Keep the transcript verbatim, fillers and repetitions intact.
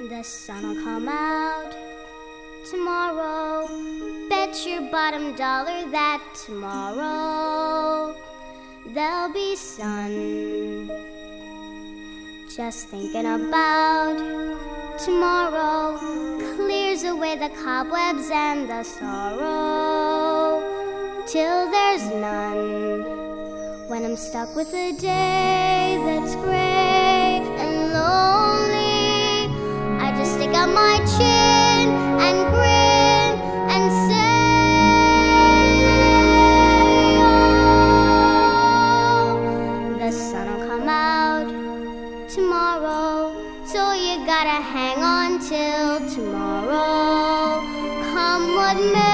The sun'll come out tomorrow. Bet your bottom dollar that tomorrow there'll be sun. Just thinking about tomorrow clears away the cobwebs and the sorrow till there's none. When I'm stuck with a day that's gray and lonely, I just stick out my chin and grin and say, oh, the sun'll come out tomorrow, so you gotta hang on till tomorrow. Come what may.